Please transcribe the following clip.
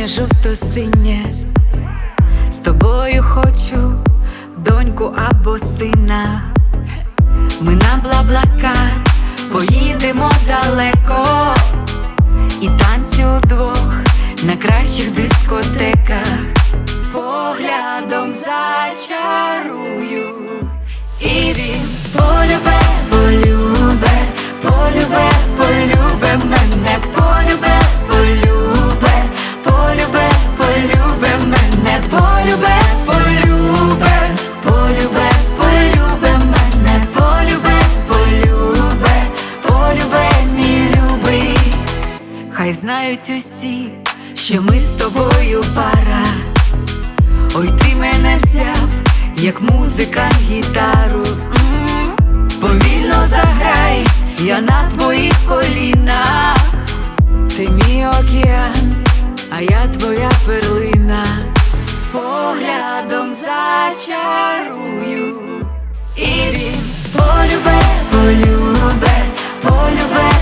небо жовто-синє, з тобою хочу доньку або сина. Ми на Блаблакар поїдемо далеко, і танці удвох на кращих дискотеках. Поглядом зачарую, і він полюбе, полюбе, полюбе, полюбе мене, полюбе, полюбе, полюбе, полюбе мене, полюбе, полюбе, полюбе, полюбе мене, полюбе, полюбе, полюбе, мій любий. Хай знають усі, що ми з тобою пара. Ой, ти мене взяв, як музикант гітару. Повільно заграй, я на твоїх колінах. Ти мій океан, а я твоя перлина. Поглядом зачарую, і він полюбе, полюбе, полюбе